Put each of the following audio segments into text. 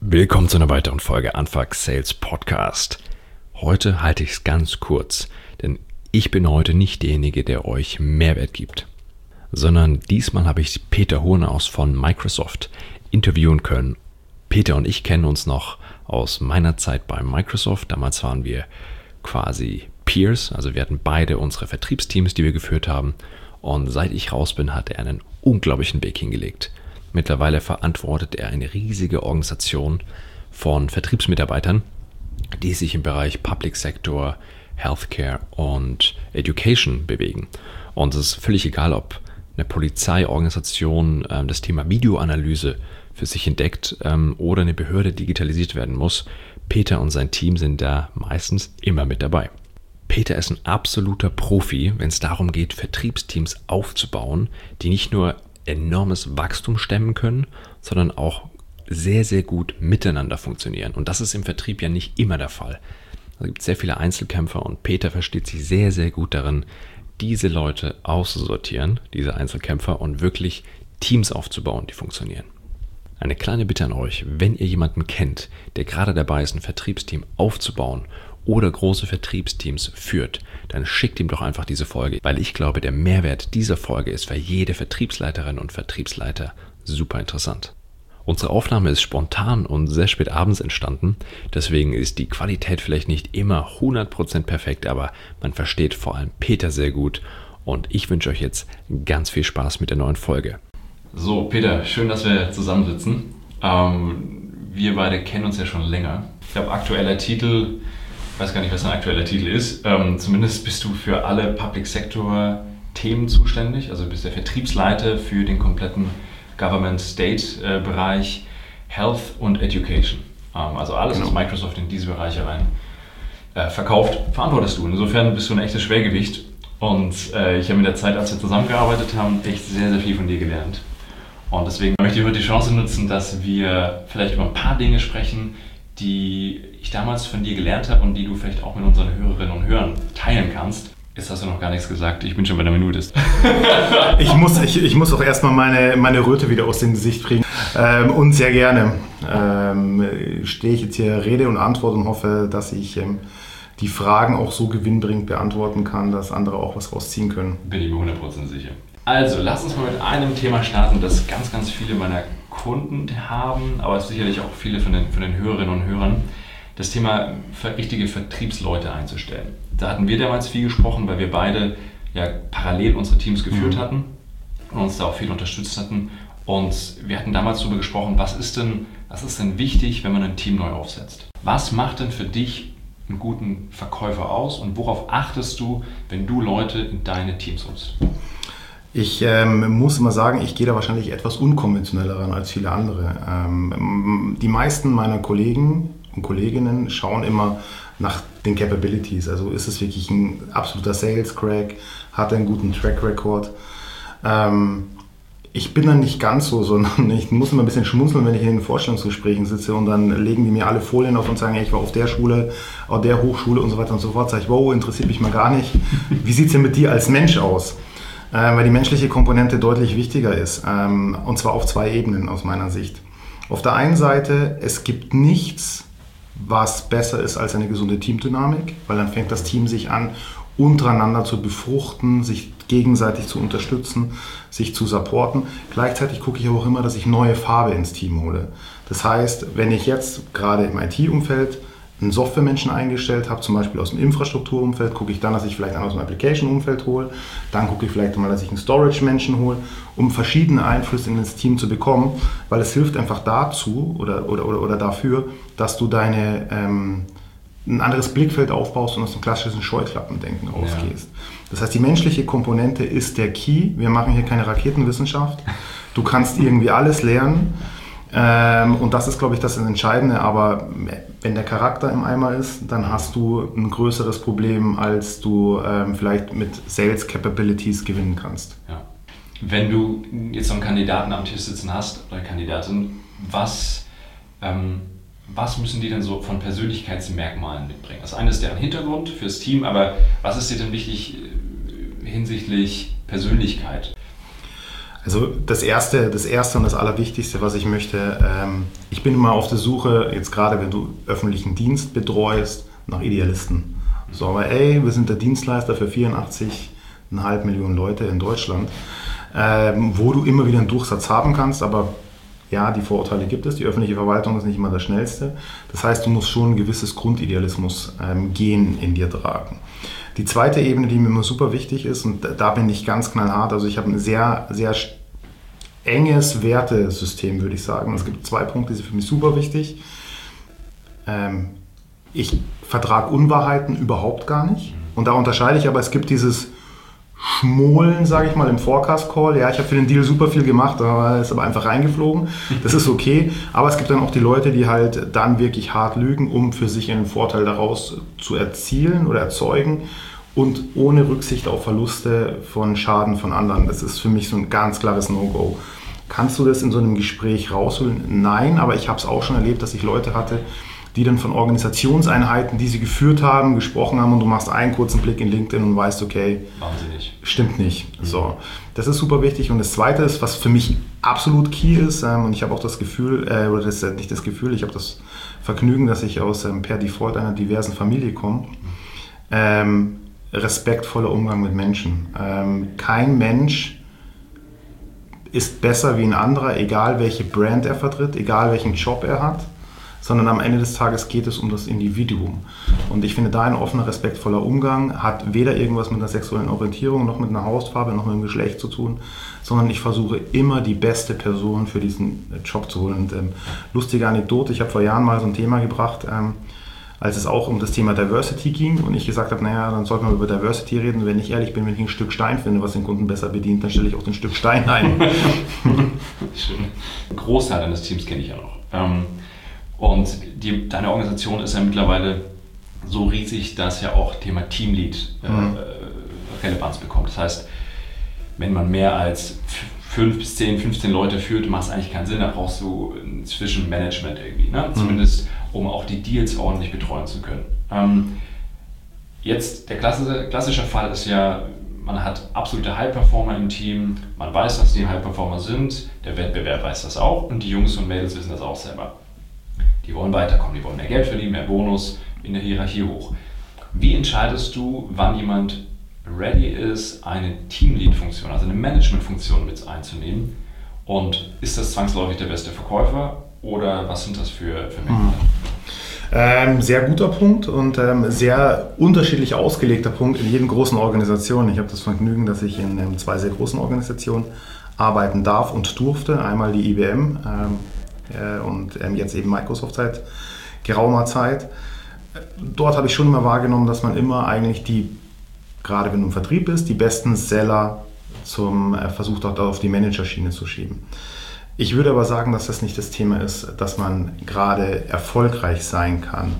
Willkommen zu einer weiteren Folge Unfuck Sales Podcast. Heute halte ich es ganz kurz, denn ich bin heute nicht derjenige, der euch Mehrwert gibt, sondern diesmal habe ich Peter Hurnaus von Microsoft interviewen können. Peter und ich kennen uns noch aus meiner Zeit bei Microsoft. Damals waren wir quasi Peers, also wir hatten beide unsere Vertriebsteams, die wir geführt haben. Und seit ich raus bin, hat er einen unglaublichen Weg hingelegt. Mittlerweile verantwortet er eine riesige Organisation von Vertriebsmitarbeitern, die sich im Bereich Public Sector, Healthcare und Education bewegen. Und es ist völlig egal, ob eine Polizeiorganisation das Thema Videoanalyse für sich entdeckt oder eine Behörde digitalisiert werden muss. Peter und sein Team sind da meistens immer mit dabei. Peter ist ein absoluter Profi, wenn es darum geht, Vertriebsteams aufzubauen, die nicht nur enormes Wachstum stemmen können, sondern auch sehr, sehr gut miteinander funktionieren. Und das ist im Vertrieb ja nicht immer der Fall. Es gibt sehr viele Einzelkämpfer und Peter versteht sich sehr, sehr gut darin, diese Leute auszusortieren, diese Einzelkämpfer, und wirklich Teams aufzubauen, die funktionieren. Eine kleine Bitte an euch: Wenn ihr jemanden kennt, der gerade dabei ist, ein Vertriebsteam aufzubauen oder große Vertriebsteams führt, dann schickt ihm doch einfach diese Folge, weil ich glaube, der Mehrwert dieser Folge ist für jede Vertriebsleiterin und Vertriebsleiter super interessant. Unsere Aufnahme ist spontan und sehr spät abends entstanden, deswegen ist die Qualität vielleicht nicht immer 100% perfekt, aber man versteht vor allem Peter sehr gut und ich wünsche euch jetzt ganz viel Spaß mit der neuen Folge. So, Peter, schön, dass wir zusammensitzen. Wir beide kennen uns ja schon länger. Ich glaube, aktueller Titel, ich weiß gar nicht, was ein aktueller Titel ist. Zumindest bist du für alle Public Sector Themen zuständig. Also du bist der Vertriebsleiter für den kompletten Government-State-Bereich Health und Education. Also alles, was Microsoft in diese Bereiche rein verkauft, verantwortest du. Insofern bist du ein echtes Schwergewicht. Und ich habe mit der Zeit, als wir zusammengearbeitet haben, echt sehr, sehr viel von dir gelernt. Und deswegen möchte ich heute die Chance nutzen, dass wir vielleicht über ein paar Dinge sprechen, die ich damals von dir gelernt habe und die du vielleicht auch mit unseren Hörerinnen und Hörern teilen kannst. Jetzt hast du noch gar nichts gesagt, ich bin schon bei der Minute. Ich muss auch erstmal meine Röte wieder aus dem Gesicht kriegen. Und sehr gerne stehe ich jetzt hier Rede und Antwort und hoffe, dass ich die Fragen auch so gewinnbringend beantworten kann, dass andere auch was rausziehen können. Bin ich mir 100% sicher. Also, lass uns mal mit einem Thema starten, das ganz, ganz viele meiner Kunden haben, aber sicherlich auch viele von den Hörerinnen und Hörern. Das Thema richtige Vertriebsleute einzustellen. Da hatten wir damals viel gesprochen, weil wir beide ja parallel unsere Teams geführt hatten und uns da auch viel unterstützt hatten. Und wir hatten damals darüber gesprochen, was ist denn wichtig, wenn man ein Team neu aufsetzt? Was macht denn für dich einen guten Verkäufer aus und worauf achtest du, wenn du Leute in deine Teams holst? Ich muss immer sagen, ich gehe da wahrscheinlich etwas unkonventioneller ran als viele andere. Die meisten meiner Kollegen und Kolleginnen schauen immer nach den Capabilities. Also ist es wirklich ein absoluter Sales-Crack, hat er einen guten Track-Record. Ich bin dann nicht ganz so, sondern ich muss immer ein bisschen schmunzeln, wenn ich in den Vorstellungsgesprächen sitze und dann legen die mir alle Folien auf und sagen, ich war auf der Schule, auf der Hochschule und so weiter und so fort. Sag ich, wow, interessiert mich mal gar nicht. Wie sieht es denn mit dir als Mensch aus? Weil die menschliche Komponente deutlich wichtiger ist, und zwar auf zwei Ebenen aus meiner Sicht. Auf der einen Seite, es gibt nichts, was besser ist als eine gesunde Teamdynamik, weil dann fängt das Team sich an, untereinander zu befruchten, sich gegenseitig zu unterstützen, sich zu supporten. Gleichzeitig gucke ich aber auch immer, dass ich neue Farbe ins Team hole. Das heißt, wenn ich jetzt gerade im IT-Umfeld einen Softwaremenschen eingestellt habe, zum Beispiel aus dem Infrastrukturumfeld, gucke ich dann, dass ich vielleicht einen aus dem Application-Umfeld hole. Dann gucke ich vielleicht mal, dass ich einen Storage-Menschen hole, um verschiedene Einflüsse in das Team zu bekommen, weil es hilft einfach dazu oder dafür, dass du ein anderes Blickfeld aufbaust und aus dem klassischen Scheuklappendenken rausgehst. Ja. Das heißt, die menschliche Komponente ist der Key. Wir machen hier keine Raketenwissenschaft. Du kannst irgendwie alles lernen. Und das ist, glaube ich, das Entscheidende, aber wenn der Charakter im Eimer ist, dann hast du ein größeres Problem, als du vielleicht mit Sales Capabilities gewinnen kannst. Ja. Wenn du jetzt so einen Kandidaten am Tisch sitzen hast, oder Kandidatin, was müssen die denn so von Persönlichkeitsmerkmalen mitbringen? Das eine ist deren Hintergrund fürs Team, aber was ist dir denn wichtig hinsichtlich Persönlichkeit? Also das Erste und das Allerwichtigste, was ich möchte, ich bin immer auf der Suche, jetzt gerade wenn du öffentlichen Dienst betreust, nach Idealisten. So, aber wir sind der Dienstleister für 84,5 Millionen Leute in Deutschland, wo du immer wieder einen Durchsatz haben kannst, aber ja, die Vorurteile gibt es, die öffentliche Verwaltung ist nicht immer das Schnellste. Das heißt, du musst schon ein gewisses Grundidealismus-Gen in dir tragen. Die zweite Ebene, die mir immer super wichtig ist, und da bin ich ganz knallhart, also ich habe ein sehr, sehr enges Wertesystem, würde ich sagen. Es gibt 2 Punkte, die sind für mich super wichtig. Ich vertrage Unwahrheiten überhaupt gar nicht. Und da unterscheide ich, aber es gibt dieses Schmolen, sage ich mal, im Forecast-Call. Ja, ich habe für den Deal super viel gemacht, aber ist aber einfach reingeflogen. Das ist okay. Aber es gibt dann auch die Leute, die halt dann wirklich hart lügen, um für sich einen Vorteil daraus zu erzielen oder erzeugen und ohne Rücksicht auf Verluste von Schaden von anderen. Das ist für mich so ein ganz klares No-Go. Kannst du das in so einem Gespräch rausholen? Nein, aber ich habe es auch schon erlebt, dass ich Leute hatte, die dann von Organisationseinheiten, die sie geführt haben, gesprochen haben und du machst einen kurzen Blick in LinkedIn und weißt, okay, machen sie nicht. Stimmt nicht. So, das ist super wichtig. Und das Zweite ist, was für mich absolut key ist, und ich habe auch das Gefühl, oder das ist nicht das Gefühl, ich habe das Vergnügen, dass ich aus per Default einer diversen Familie komme, respektvoller Umgang mit Menschen. Kein Mensch ist besser wie ein anderer, egal welche Brand er vertritt, egal welchen Job er hat, sondern am Ende des Tages geht es um das Individuum. Und ich finde, da ein offener, respektvoller Umgang hat weder irgendwas mit einer sexuellen Orientierung, noch mit einer Hautfarbe, noch mit einem Geschlecht zu tun, sondern ich versuche immer die beste Person für diesen Job zu holen. Und lustige Anekdote, ich habe vor Jahren mal so ein Thema gebracht, als es auch um das Thema Diversity ging und ich gesagt habe, naja, dann sollten wir über Diversity reden. Wenn ich ehrlich bin, wenn ich ein Stück Stein finde, was den Kunden besser bedient, dann stelle ich auch den Stück Stein ein. Schön. Ein Großteil deines Teams kenne ich ja noch. Und deine Organisation ist ja mittlerweile so riesig, dass ja auch Thema Teamlead Relevanz bekommt. Das heißt, wenn man mehr als 5 bis 10, 15 Leute führt, macht es eigentlich keinen Sinn. Da brauchst du ein Zwischenmanagement irgendwie, ne? Zumindest um auch die Deals ordentlich betreuen zu können. Jetzt, der klassische Fall ist ja, man hat absolute High-Performer im Team, man weiß, dass die High-Performer sind, der Wettbewerb weiß das auch und die Jungs und Mädels wissen das auch selber. Die wollen weiterkommen, die wollen mehr Geld verdienen, mehr Bonus, in der Hierarchie hoch. Wie entscheidest du, wann jemand ready ist, eine Teamlead-Funktion, also eine Management-Funktion mit einzunehmen? Und ist das zwangsläufig der beste Verkäufer oder was sind das für Merkmale? Sehr guter Punkt und sehr unterschiedlich ausgelegter Punkt in jedem großen Organisation. Ich habe das Vergnügen, dass ich in 2 sehr großen Organisationen arbeiten darf und durfte. Einmal die IBM und jetzt eben Microsoft seit geraumer Zeit. Dort habe ich schon immer wahrgenommen, dass man immer eigentlich gerade wenn du im Vertrieb bist, die besten Seller versucht auch auf die Managerschiene zu schieben. Ich würde aber sagen, dass das nicht das Thema ist, dass man gerade erfolgreich sein kann.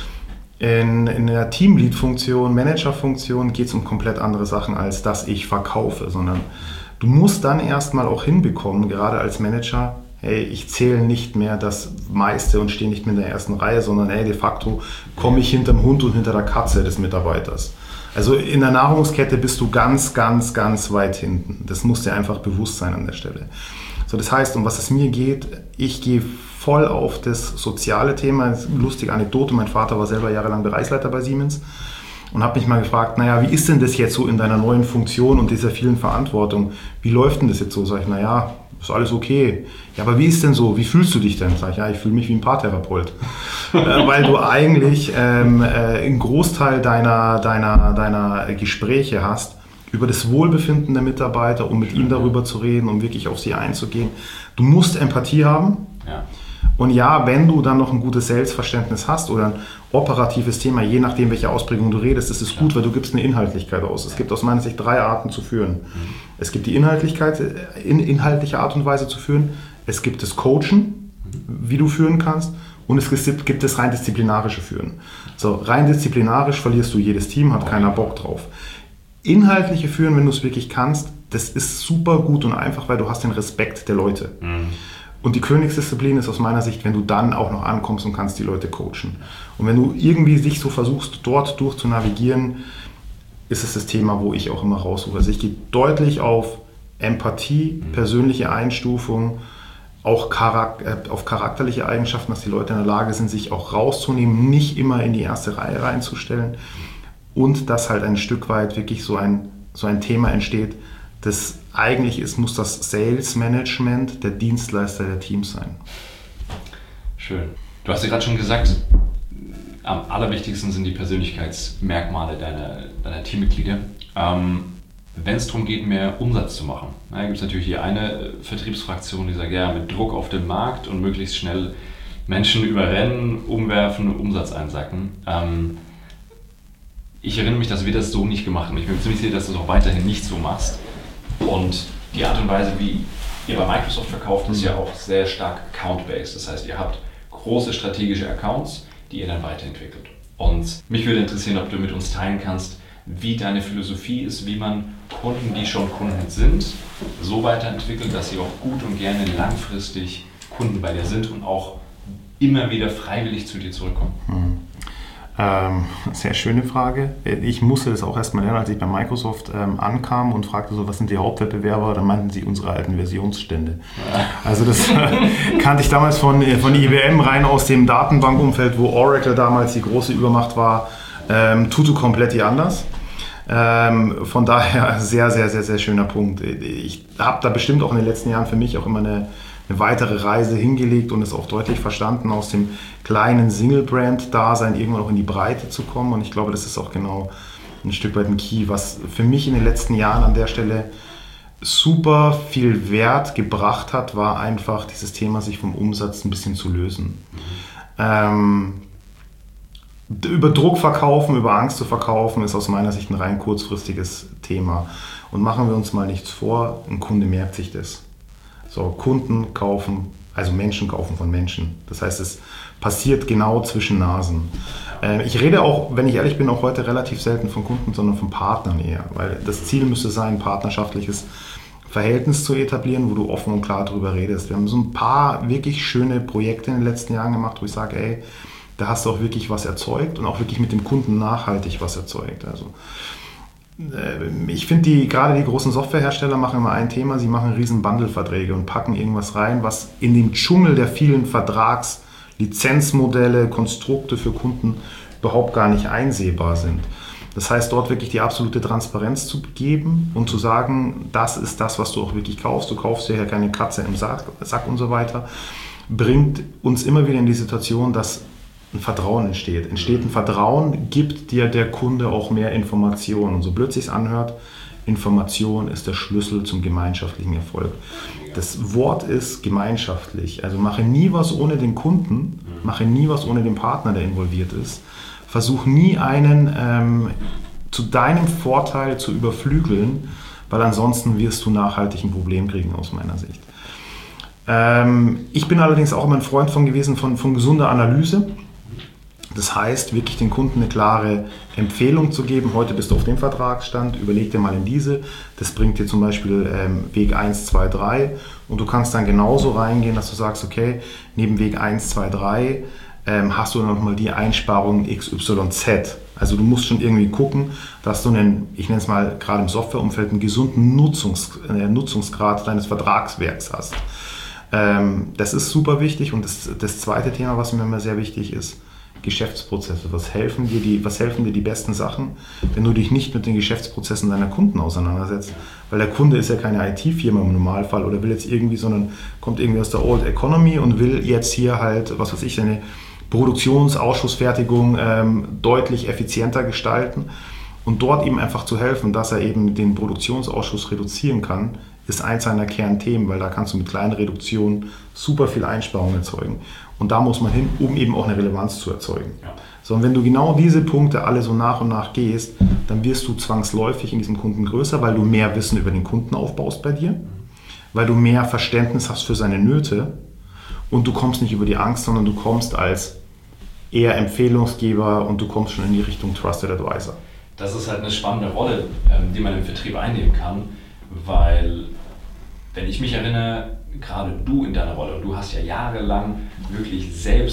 In der Teamlead-Funktion, Manager-Funktion geht es um komplett andere Sachen, als dass ich verkaufe, sondern du musst dann erstmal auch hinbekommen, gerade als Manager, hey, ich zähle nicht mehr das meiste und stehe nicht mehr in der ersten Reihe, sondern de facto komme ich hinterm Hund und hinter der Katze des Mitarbeiters. Also in der Nahrungskette bist du ganz, ganz, ganz weit hinten. Das muss dir einfach bewusst sein an der Stelle. So, das heißt, um was es mir geht, ich gehe voll auf das soziale Thema. Lustige Anekdote, mein Vater war selber jahrelang Bereichsleiter bei Siemens und habe mich mal gefragt, naja, wie ist denn das jetzt so in deiner neuen Funktion und dieser vielen Verantwortung? Wie läuft denn das jetzt so? Sag ich, naja, ist alles okay. Ja, aber wie ist denn so? Wie fühlst du dich denn? Sag ich, ja, ich fühle mich wie ein Paartherapeut. Weil du eigentlich einen Großteil deiner Gespräche hast über das Wohlbefinden der Mitarbeiter, um mit ihnen darüber zu reden, um wirklich auf sie einzugehen. Du musst Empathie haben. Ja. Und ja, wenn du dann noch ein gutes Sales-Verständnis hast oder ein operatives Thema, je nachdem, welche Ausprägung du redest, ist es gut, weil du gibst eine Inhaltlichkeit aus. Es gibt aus meiner Sicht 3 Arten zu führen. Es gibt die inhaltliche Art und Weise zu führen. Es gibt das Coachen, wie du führen kannst. Und es gibt das rein disziplinarische Führen. So, rein disziplinarisch verlierst du jedes Team, hat keiner Bock drauf. Inhaltliche Führen, wenn du es wirklich kannst, das ist super gut und einfach, weil du hast den Respekt der Leute. Und die Königsdisziplin ist aus meiner Sicht, wenn du dann auch noch ankommst und kannst die Leute coachen. Und wenn du irgendwie dich so versuchst, dort durch zu navigieren, ist es das Thema, wo ich auch immer raussuche. Also ich gehe deutlich auf Empathie, persönliche Einstufung, auch auf charakterliche Eigenschaften, dass die Leute in der Lage sind, sich auch rauszunehmen, nicht immer in die erste Reihe reinzustellen und dass halt ein Stück weit wirklich so ein Thema entsteht, das eigentlich muss das Sales Management der Dienstleister der Teams sein. Schön. Du hast ja gerade schon gesagt, am allerwichtigsten sind die Persönlichkeitsmerkmale deiner Teammitglieder. Wenn es darum geht, mehr Umsatz zu machen, gibt es natürlich hier eine Vertriebsfraktion, die sagt, ja, mit Druck auf den Markt und möglichst schnell Menschen überrennen, umwerfen, Umsatz einsacken. Ich erinnere mich, dass wir das so nicht gemacht haben. Ich bin mir ziemlich sicher, dass du es auch weiterhin nicht so machst. Und die Art und Weise, wie ihr bei Microsoft verkauft, ist ja auch sehr stark account-based. Das heißt, ihr habt große strategische Accounts, die ihr dann weiterentwickelt. Und mich würde interessieren, ob du mit uns teilen kannst, wie deine Philosophie ist, wie man Kunden, die schon Kunden sind, so weiterentwickelt, dass sie auch gut und gerne langfristig Kunden bei dir sind und auch immer wieder freiwillig zu dir zurückkommen. Sehr schöne Frage. Ich musste das auch erstmal lernen, als ich bei Microsoft ankam und fragte so, was sind die Hauptwettbewerber? Dann meinten sie unsere alten Versionsstände. Also das kannte ich damals von IBM rein aus dem Datenbankumfeld, wo Oracle damals die große Übermacht war, Tutu Completi anders. Von daher sehr, sehr, sehr, sehr schöner Punkt. Ich habe da bestimmt auch in den letzten Jahren für mich auch immer eine weitere Reise hingelegt und es auch deutlich verstanden, aus dem kleinen Single-Brand-Dasein irgendwann auch in die Breite zu kommen. Und ich glaube, das ist auch genau ein Stück weit ein Key, was für mich in den letzten Jahren an der Stelle super viel Wert gebracht hat, war einfach dieses Thema, sich vom Umsatz ein bisschen zu lösen. Über Druck verkaufen, über Angst zu verkaufen, ist aus meiner Sicht ein rein kurzfristiges Thema. Und machen wir uns mal nichts vor, ein Kunde merkt sich das. So, Kunden kaufen, also Menschen kaufen von Menschen. Das heißt, es passiert genau zwischen Nasen. Ich rede auch, wenn ich ehrlich bin, auch heute relativ selten von Kunden, sondern von Partnern eher. Weil das Ziel müsste sein, ein partnerschaftliches Verhältnis zu etablieren, wo du offen und klar drüber redest. Wir haben so ein paar wirklich schöne Projekte in den letzten Jahren gemacht, wo ich sage, ey, da hast du auch wirklich was erzeugt und auch wirklich mit dem Kunden nachhaltig was erzeugt. Also ich finde, gerade die großen Softwarehersteller machen immer ein Thema, sie machen riesen Bundle-Verträge und packen irgendwas rein, was in dem Dschungel der vielen Vertragslizenzmodelle, Konstrukte für Kunden überhaupt gar nicht einsehbar sind. Das heißt, dort wirklich die absolute Transparenz zu geben und zu sagen, das ist das, was du auch wirklich kaufst. Du kaufst ja keine Katze im Sack und so weiter, bringt uns immer wieder in die Situation, dass ein Vertrauen entsteht. Entsteht ein Vertrauen, gibt dir der Kunde auch mehr Informationen. Und so blöd sich's anhört, Information ist der Schlüssel zum gemeinschaftlichen Erfolg. Das Wort ist gemeinschaftlich. Also mache nie was ohne den Kunden, mache nie was ohne den Partner, der involviert ist. Versuch nie einen zu deinem Vorteil zu überflügeln, weil ansonsten wirst du nachhaltig ein Problem kriegen aus meiner Sicht. Ich bin allerdings auch immer ein Freund von gesunder Analyse. Das heißt, wirklich den Kunden eine klare Empfehlung zu geben. Heute bist du auf dem Vertragsstand, überleg dir mal in diese. Das bringt dir zum Beispiel Weg 1, 2, 3. Und du kannst dann genauso reingehen, dass du sagst, okay, neben Weg 1, 2, 3 hast du nochmal die Einsparung XYZ. Also du musst schon irgendwie gucken, dass du ich nenne es mal gerade im Softwareumfeld, einen gesunden Nutzungsgrad deines Vertragswerks hast. Das ist super wichtig. Und das zweite Thema, was mir immer sehr wichtig ist, Geschäftsprozesse. Was helfen dir die besten Sachen, wenn du dich nicht mit den Geschäftsprozessen deiner Kunden auseinandersetzt? Weil der Kunde ist ja keine IT-Firma im Normalfall oder will jetzt irgendwie, sondern kommt irgendwie aus der Old Economy und will jetzt hier halt, was weiß ich, seine Produktionsausschussfertigung deutlich effizienter gestalten und dort ihm einfach zu helfen, dass er eben den Produktionsausschuss reduzieren kann, ist eins seiner Kernthemen, weil da kannst du mit kleinen Reduktionen super viel Einsparungen erzeugen. Und da muss man hin, um eben auch eine Relevanz zu erzeugen. Ja. So, und wenn du genau diese Punkte alle so nach und nach gehst, dann wirst du zwangsläufig in diesem Kunden größer, weil du mehr Wissen über den Kunden aufbaust bei dir, weil du mehr Verständnis hast für seine Nöte und du kommst nicht über die Angst, sondern du kommst als eher Empfehlungsgeber und du kommst schon in die Richtung Trusted Advisor. Das ist halt eine spannende Rolle, die man im Vertrieb einnehmen kann, weil, wenn ich mich erinnere, gerade du in deiner Rolle, und du hast ja jahrelang wirklich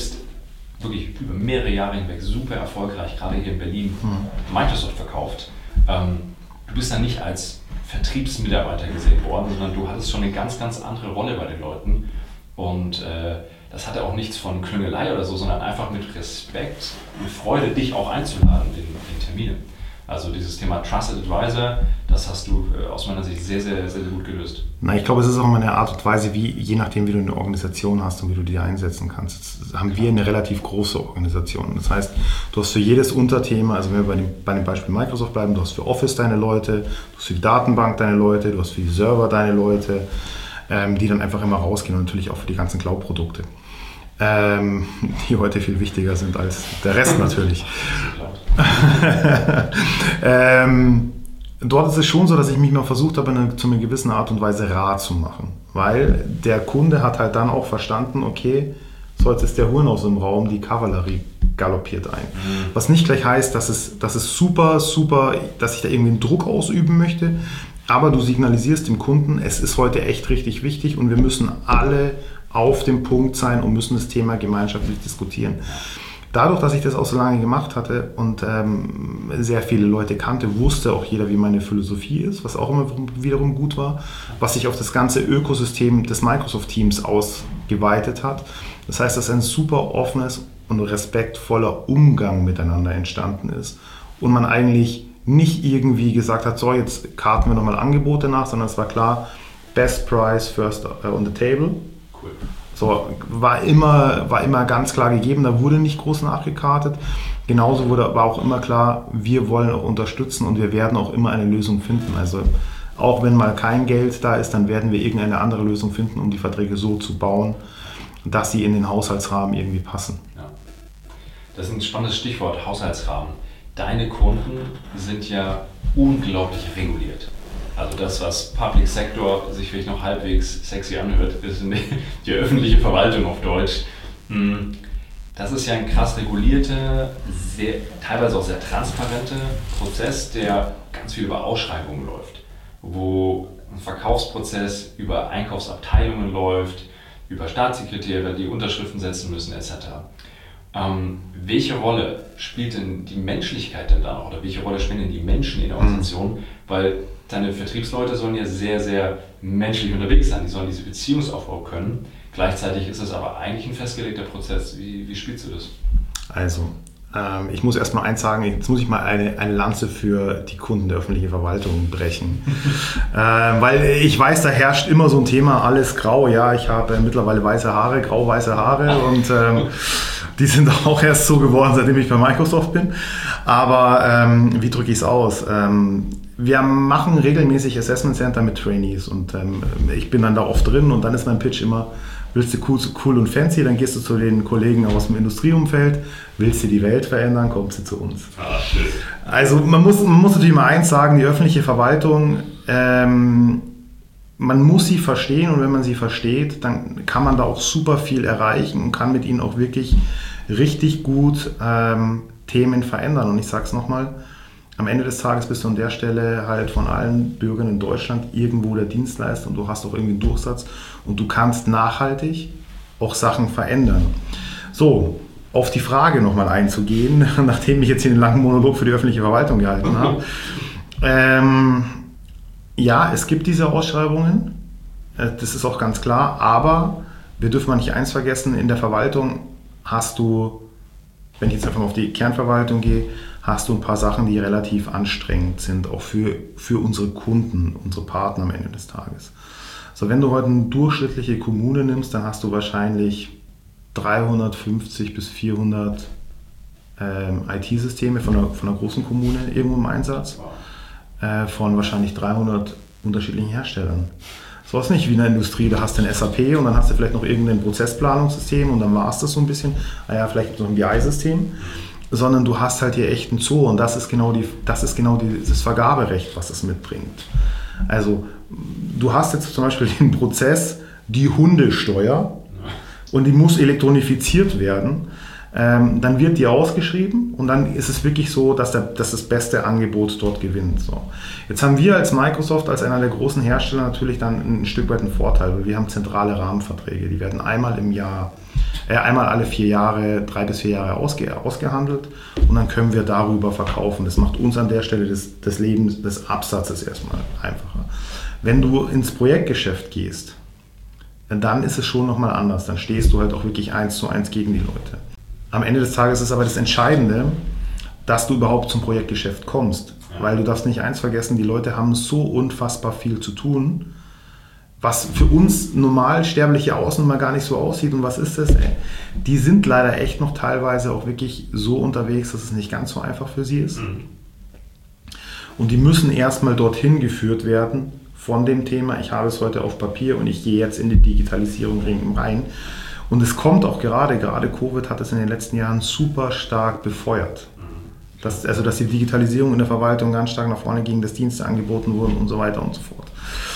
über mehrere Jahre hinweg super erfolgreich, gerade hier in Berlin, Microsoft verkauft. Du bist dann nicht als Vertriebsmitarbeiter gesehen worden, sondern du hattest schon eine ganz, ganz andere Rolle bei den Leuten. Und das hatte auch nichts von Klüngelei oder so, sondern einfach mit Respekt und Freude, dich auch einzuladen in Termine. Also dieses Thema Trusted Advisor, das hast du aus meiner Sicht sehr, sehr, sehr gut gelöst. Na, ich glaube, es ist auch immer eine Art und Weise, wie, je nachdem, wie du eine Organisation hast und wie du die einsetzen kannst. Jetzt haben wir eine relativ große Organisation. Das heißt, du hast für jedes Unterthema, also wenn wir bei dem Beispiel Microsoft bleiben, du hast für Office deine Leute, du hast für die Datenbank deine Leute, du hast für die Server deine Leute, die dann einfach immer rausgehen und natürlich auch für die ganzen Cloud-Produkte, die heute viel wichtiger sind als der Rest natürlich. Dort ist es schon so, dass ich mich noch versucht habe, zu einer gewissen Art und Weise rar zu machen. Weil der Kunde hat halt dann auch verstanden, okay, so jetzt ist der Huhn aus dem Raum, die Kavallerie galoppiert ein. Was nicht gleich heißt, dass es super, dass ich da irgendwie einen Druck ausüben möchte, aber du signalisierst dem Kunden, es ist heute echt richtig wichtig und wir müssen alle auf dem Punkt sein und müssen das Thema gemeinschaftlich diskutieren. Dadurch, dass ich das auch so lange gemacht hatte und sehr viele Leute kannte, wusste auch jeder, wie meine Philosophie ist, was auch immer wiederum gut war, was sich auf das ganze Ökosystem des Microsoft-Teams ausgeweitet hat. Das heißt, dass ein super offenes und respektvoller Umgang miteinander entstanden ist und man eigentlich nicht irgendwie gesagt hat, so jetzt karten wir nochmal Angebote nach, sondern es war klar, Best Price first on the table. Cool. So, war immer ganz klar gegeben, da wurde nicht groß nachgekartet. Genauso war auch immer klar, wir wollen auch unterstützen und wir werden auch immer eine Lösung finden. Also auch wenn mal kein Geld da ist, dann werden wir irgendeine andere Lösung finden, um die Verträge so zu bauen, dass sie in den Haushaltsrahmen irgendwie passen. Ja. Das ist ein spannendes Stichwort, Haushaltsrahmen. Deine Kunden sind ja unglaublich reguliert. Also das, was Public Sector sich vielleicht noch halbwegs sexy anhört, ist die öffentliche Verwaltung auf Deutsch. Das ist ja ein krass regulierter, teilweise auch sehr transparenter Prozess, der ganz viel über Ausschreibungen läuft, wo ein Verkaufsprozess über Einkaufsabteilungen läuft, über Staatssekretäre, die Unterschriften setzen müssen etc. Welche Rolle spielt denn die Menschlichkeit denn da noch oder welche Rolle spielen denn die Menschen in der Organisation? Weil deine Vertriebsleute sollen ja sehr, sehr menschlich unterwegs sein, die sollen diese Beziehungsaufbau können. Gleichzeitig ist es aber eigentlich ein festgelegter Prozess. Wie spielst du das? Also, ich muss erst mal eins sagen, jetzt muss ich mal eine Lanze für die Kunden der öffentlichen Verwaltung brechen. Weil ich weiß, da herrscht immer so ein Thema, alles grau. Ja, ich habe mittlerweile weiße Haare, grau-weiße Haare und die sind auch erst so geworden, seitdem ich bei Microsoft bin. Aber wie drücke ich es aus? Wir machen regelmäßig Assessment Center mit Trainees und ich bin dann da oft drin und dann ist mein Pitch immer, willst du cool und fancy, dann gehst du zu den Kollegen aus dem Industrieumfeld, willst du die Welt verändern, kommst du zu uns. Also man muss natürlich mal eins sagen, die öffentliche Verwaltung, man muss sie verstehen und wenn man sie versteht, dann kann man da auch super viel erreichen und kann mit ihnen auch wirklich richtig gut Themen verändern. Und ich sage es nochmal, am Ende des Tages bist du an der Stelle halt von allen Bürgern in Deutschland irgendwo der Dienstleister und du hast auch irgendwie einen Durchsatz und du kannst nachhaltig auch Sachen verändern. So, auf die Frage nochmal einzugehen, nachdem ich jetzt hier einen langen Monolog für die öffentliche Verwaltung gehalten habe. Ja, es gibt diese Ausschreibungen, das ist auch ganz klar, aber wir dürfen mal nicht eins vergessen, in der Verwaltung hast du, wenn ich jetzt einfach mal auf die Kernverwaltung gehe, hast du ein paar Sachen, die relativ anstrengend sind, auch für unsere Kunden, unsere Partner am Ende des Tages. So, wenn du heute eine durchschnittliche Kommune nimmst, dann hast du wahrscheinlich 350 bis 400 IT-Systeme von einer großen Kommune irgendwo im Einsatz, von wahrscheinlich 300 unterschiedlichen Herstellern. So ist nicht wie in der Industrie, da hast du ein SAP und dann hast du vielleicht noch irgendein Prozessplanungssystem und dann war es das so ein bisschen, vielleicht noch ein BI-System, sondern du hast halt hier echt einen Zoo und das ist genau dieses Vergaberecht, was es mitbringt. Also du hast jetzt zum Beispiel den Prozess, die Hundesteuer und die muss elektronifiziert werden. Dann wird die ausgeschrieben und dann ist es wirklich so, dass das beste Angebot dort gewinnt. So. Jetzt haben wir als Microsoft, als einer der großen Hersteller natürlich dann ein Stück weit einen Vorteil, weil wir haben zentrale Rahmenverträge, die werden einmal alle 4 Jahre, 3 bis 4 Jahre ausgehandelt und dann können wir darüber verkaufen. Das macht uns an der Stelle das Leben des Absatzes erstmal einfacher. Wenn du ins Projektgeschäft gehst, dann ist es schon nochmal anders. Dann stehst du halt auch wirklich 1:1 gegen die Leute. Am Ende des Tages ist aber das Entscheidende, dass du überhaupt zum Projektgeschäft kommst. Weil du darfst nicht eins vergessen, die Leute haben so unfassbar viel zu tun, was für uns Normalsterbliche außen mal gar nicht so aussieht. Und was ist das? Die sind leider echt noch teilweise auch wirklich so unterwegs, dass es nicht ganz so einfach für sie ist. Und die müssen erstmal dorthin geführt werden von dem Thema, ich habe es heute auf Papier und ich gehe jetzt in die Digitalisierung rein. Und es kommt auch gerade Covid hat es in den letzten Jahren super stark befeuert. Dass die Digitalisierung in der Verwaltung ganz stark nach vorne ging, dass Dienste angeboten wurden und so weiter und so fort.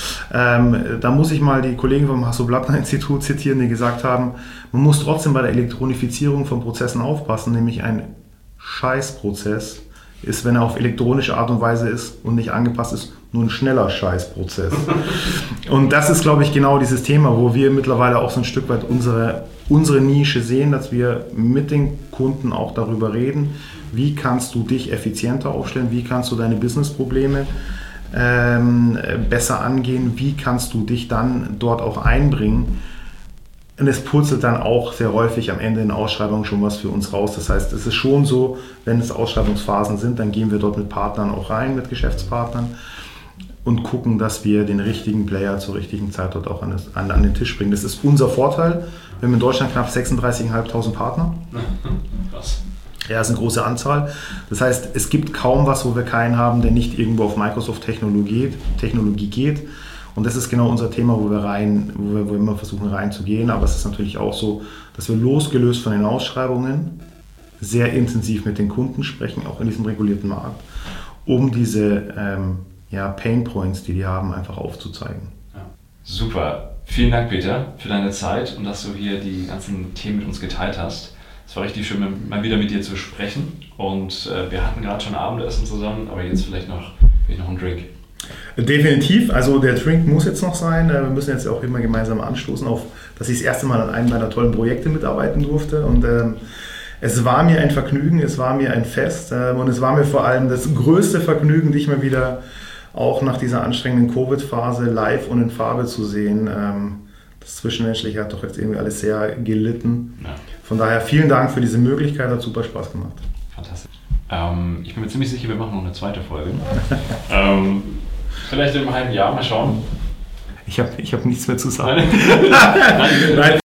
Da muss ich mal die Kollegen vom Hasso-Plattner-Institut zitieren, die gesagt haben, man muss trotzdem bei der Elektronifizierung von Prozessen aufpassen, nämlich ein Scheißprozess ist, wenn er auf elektronische Art und Weise ist und nicht angepasst ist, nur ein schneller Scheißprozess. Und das ist, glaube ich, genau dieses Thema, wo wir mittlerweile auch so ein Stück weit unsere Nische sehen, dass wir mit den Kunden auch darüber reden, wie kannst du dich effizienter aufstellen, wie kannst du deine Businessprobleme besser angehen, wie kannst du dich dann dort auch einbringen. Und es purzelt dann auch sehr häufig am Ende in Ausschreibungen schon was für uns raus. Das heißt, es ist schon so, wenn es Ausschreibungsphasen sind, dann gehen wir dort mit Partnern auch rein, mit Geschäftspartnern und gucken, dass wir den richtigen Player zur richtigen Zeit dort auch an den Tisch bringen. Das ist unser Vorteil. Wir haben in Deutschland knapp 36.500 Partner. Krass. Ja, das ist eine große Anzahl. Das heißt, es gibt kaum was, wo wir keinen haben, der nicht irgendwo auf Microsoft-Technologie geht. Und das ist genau unser Thema, wo wir immer versuchen reinzugehen. Aber es ist natürlich auch so, dass wir losgelöst von den Ausschreibungen sehr intensiv mit den Kunden sprechen, auch in diesem regulierten Markt, um diese Pain Points, die haben, einfach aufzuzeigen. Ja. Super. Vielen Dank, Peter, für deine Zeit und dass du hier die ganzen Themen mit uns geteilt hast. Es war richtig schön, mal wieder mit dir zu sprechen. Und wir hatten gerade schon Abendessen zusammen, aber jetzt vielleicht noch einen Drink. Definitiv. Also der Drink muss jetzt noch sein. Wir müssen jetzt auch immer gemeinsam anstoßen, auf, dass ich das erste Mal an einem meiner tollen Projekte mitarbeiten durfte. Und es war mir ein Vergnügen, es war mir ein Fest. Und es war mir vor allem das größte Vergnügen, dich mal wieder auch nach dieser anstrengenden Covid-Phase live und in Farbe zu sehen. Das Zwischenmenschliche hat doch jetzt irgendwie alles sehr gelitten. Ja. Von daher vielen Dank für diese Möglichkeit, hat super Spaß gemacht. Fantastisch. Ich bin mir ziemlich sicher, wir machen noch eine zweite Folge. Vielleicht in einem halben Jahr, mal schauen. Ich hab nichts mehr zu sagen. Nein.